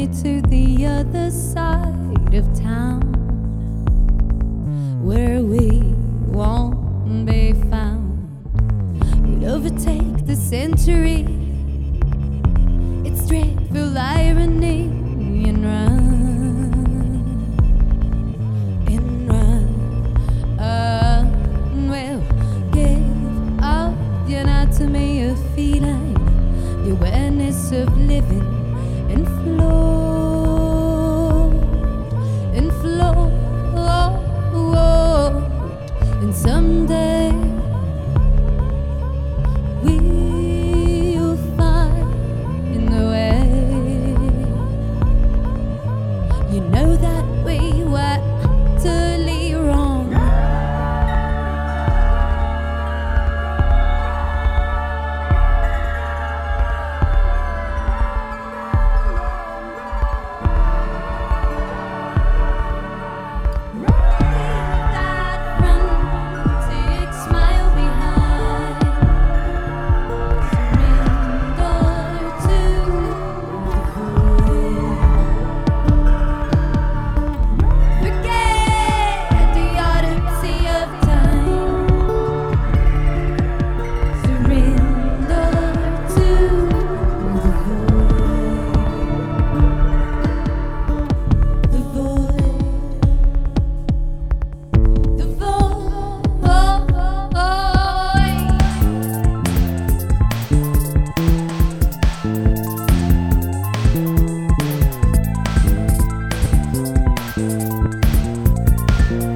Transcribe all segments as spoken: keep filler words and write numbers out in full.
me to the other side of town, where we won't be found. We'd overtake the century. It's dreadful irony and run, and run. Uh, we'll give up the anatomy of feeling, the awareness of living, and float, and float, and someday we'll find the way. You know that we were utterly wrong.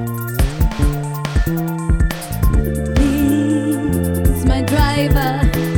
Driver